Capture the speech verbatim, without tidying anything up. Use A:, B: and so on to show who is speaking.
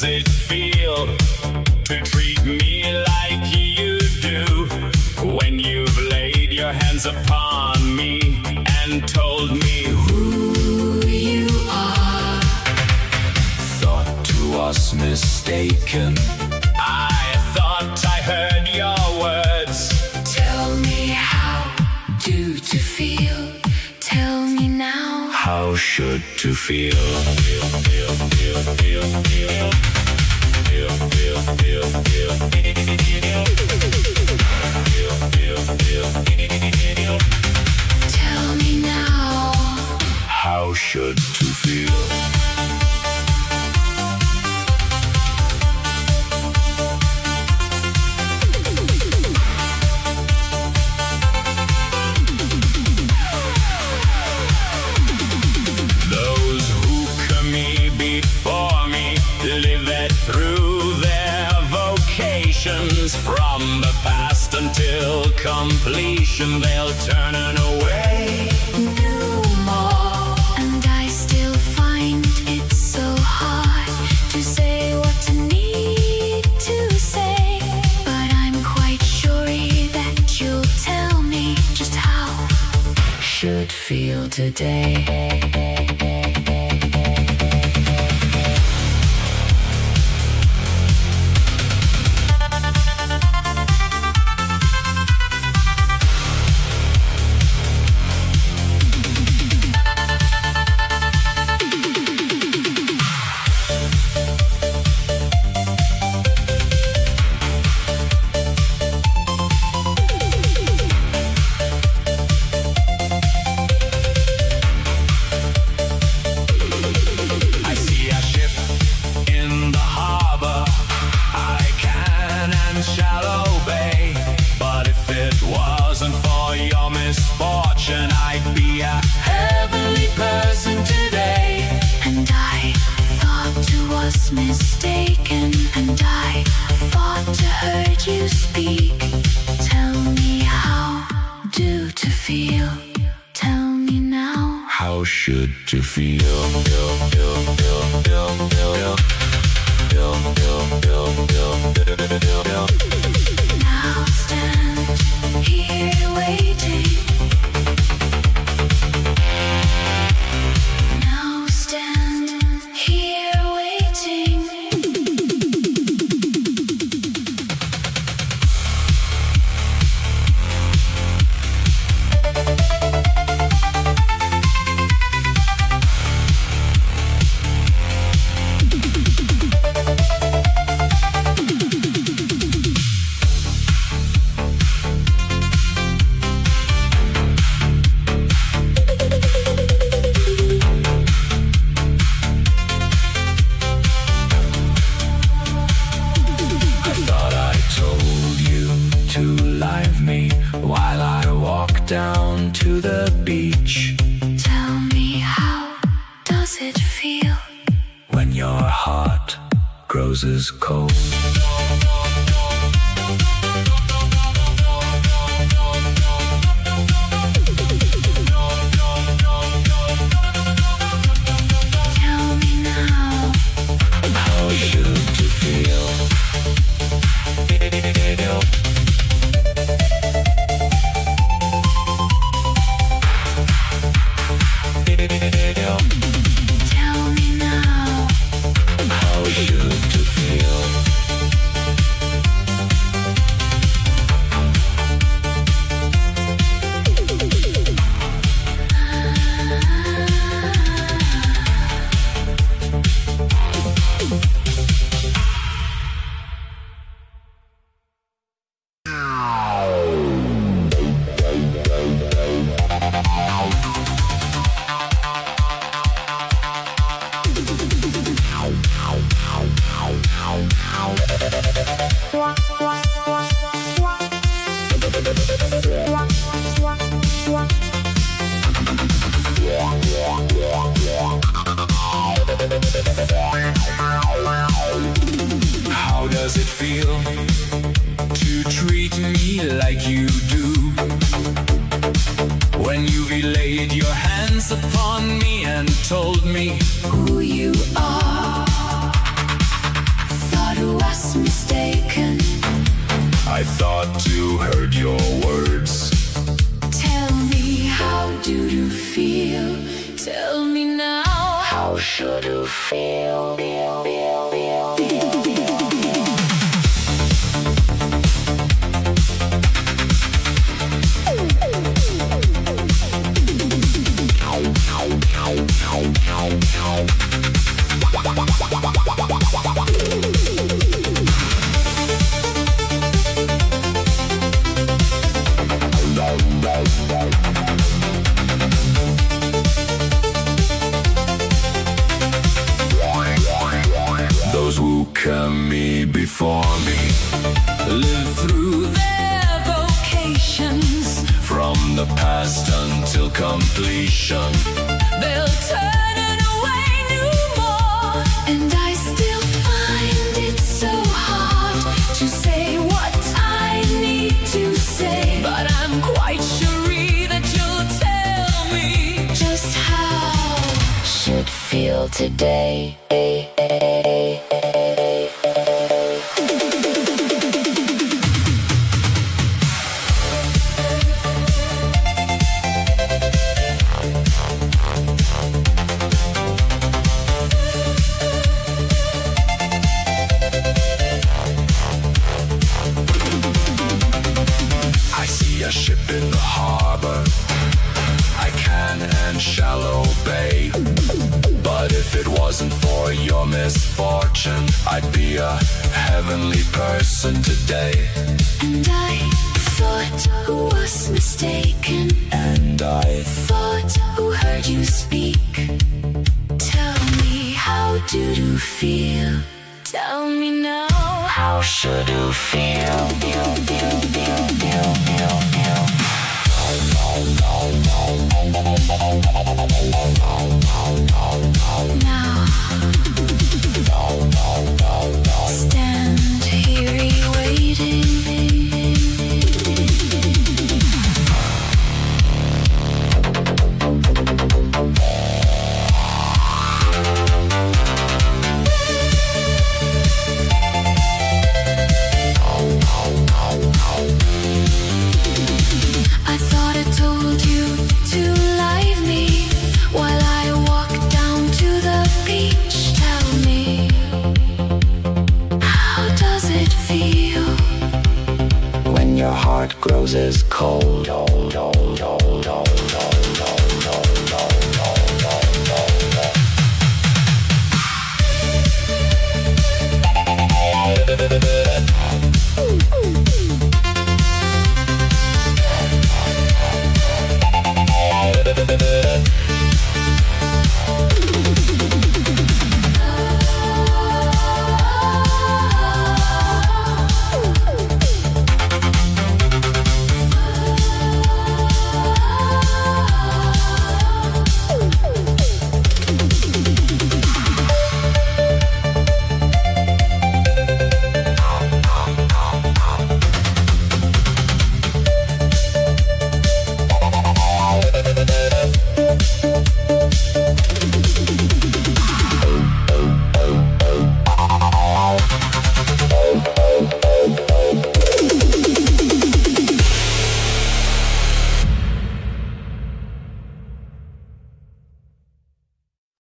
A: it feel to treat me like you do? When you've laid your hands upon me and told me who you are. Thought to was mistaken. I thought I heard your words.
B: Tell me how do to feel. Tell me now.
A: How should to feel? Feel, feel, feel, feel, feel. Feel, feel, feel, feel. Feel, feel, feel, feel.
B: Tell me now.
A: How should to feel? Through their vocations, from the past until completion, they'll turn away
B: no more. And I still find it so hard to say what I need to say. But I'm quite sure that you'll tell me just how I should feel today. Mistaken, and I thought to heard you speak. Tell me how do to feel. Tell me now.
A: How should to feel? Feel, feel, feel, feel, feel, feel, feel, feel, feel, feel.
B: Now stand here waiting. Now stand here.
A: Down to the beach.
B: Tell me how does it feel
A: when your heart grows as cold?
B: Tell me now.
A: How should you feel?
B: Tell me now.
A: How should to feel? How does it feel to treat me like you do? When you've laid your hands upon me and told me
B: who you are. was mistaken.
A: I thought to heard your words.
B: Tell me, how do you feel? Tell me now. How should you feel? Feel, feel, feel, feel, feel.
A: Those who come me before me live through
B: Their vocations,
A: from the past until completion.
B: they'll turn and away no more. And I still find it so hard to say what I need to say. But I'm quite sure that you'll tell me just how should feel today.
A: I see a ship in the harbor. I can and shall obey. But if it wasn't for your misfortune, I'd be a heavenly person today.
B: And I thought who was mistaken.
A: And I
B: Thought who heard you speak. Tell me, how do you feel? Tell me now. How should you feel? Feel, feel, feel, feel, feel, feel. Now, stand here waiting. I thought I told you to leave me while I walk down to the beach. Tell me, how does it feel
A: when your heart grows as cold